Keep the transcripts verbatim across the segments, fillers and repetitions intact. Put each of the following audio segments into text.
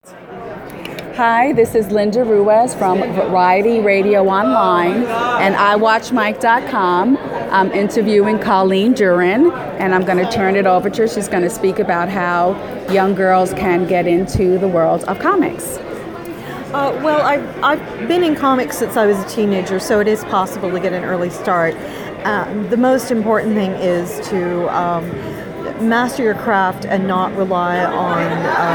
Hi, this is Linda Ruiz from Variety Radio Online and I watch Mike dot com. I'm interviewing Colleen Duran, and I'm going to turn it over to her. She's going to speak about how young girls can get into the world of comics. Uh, well, I've, I've been in comics since I was a teenager, so it is possible to get an early start. Uh, the most important thing is to um, master your craft and not rely on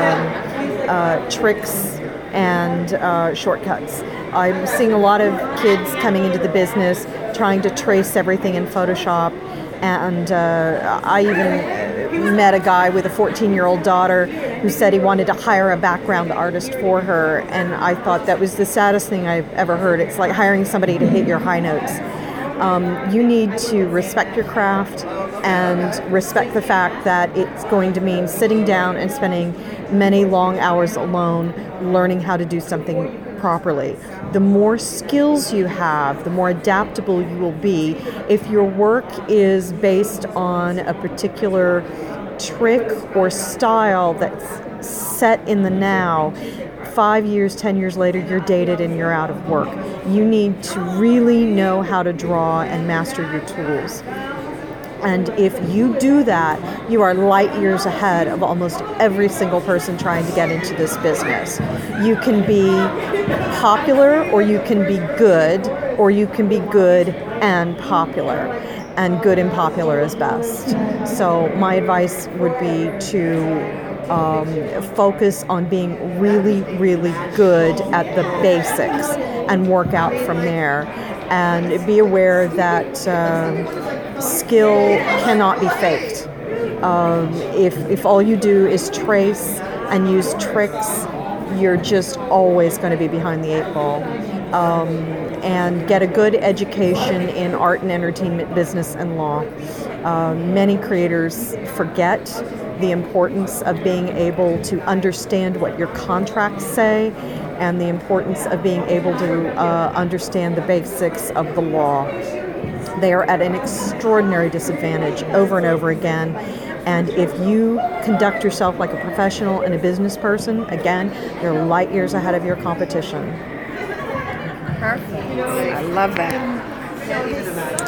um, uh, tricks and uh, shortcuts. I'm seeing a lot of kids coming into the business trying to trace everything in Photoshop, and uh, I even met a guy with a fourteen-year-old daughter who said he wanted to hire a background artist for her, and I thought that was the saddest thing I've ever heard. It's like hiring somebody to hit your high notes. Um, you need to respect your craft and respect the fact that it's going to mean sitting down and spending many long hours alone learning how to do something properly. The more skills you have, the more adaptable you will be. If your work is based on a particular trick or style that's set in the now, five years, ten years later, you're dated and you're out of work. You need to really know how to draw and master your tools. And if you do that, you are light years ahead of almost every single person trying to get into this business. You can be popular, or you can be good, or you can be good and popular. And good and popular is best. So my advice would be to um, focus on being really, really good at the basics and work out from there. And be aware that um, skill cannot be faked. Um, if, if all you do is trace and use tricks, you're just always going to be behind the eight ball. Um, and get a good education in art and entertainment, business, and law. Uh, many creators forget the importance of being able to understand what your contracts say, and the importance of being able to uh, understand the basics of the law. They are at an extraordinary disadvantage over and over again. And if you conduct yourself like a professional and a business person, again, you're light years ahead of your competition. Perfect. I love that.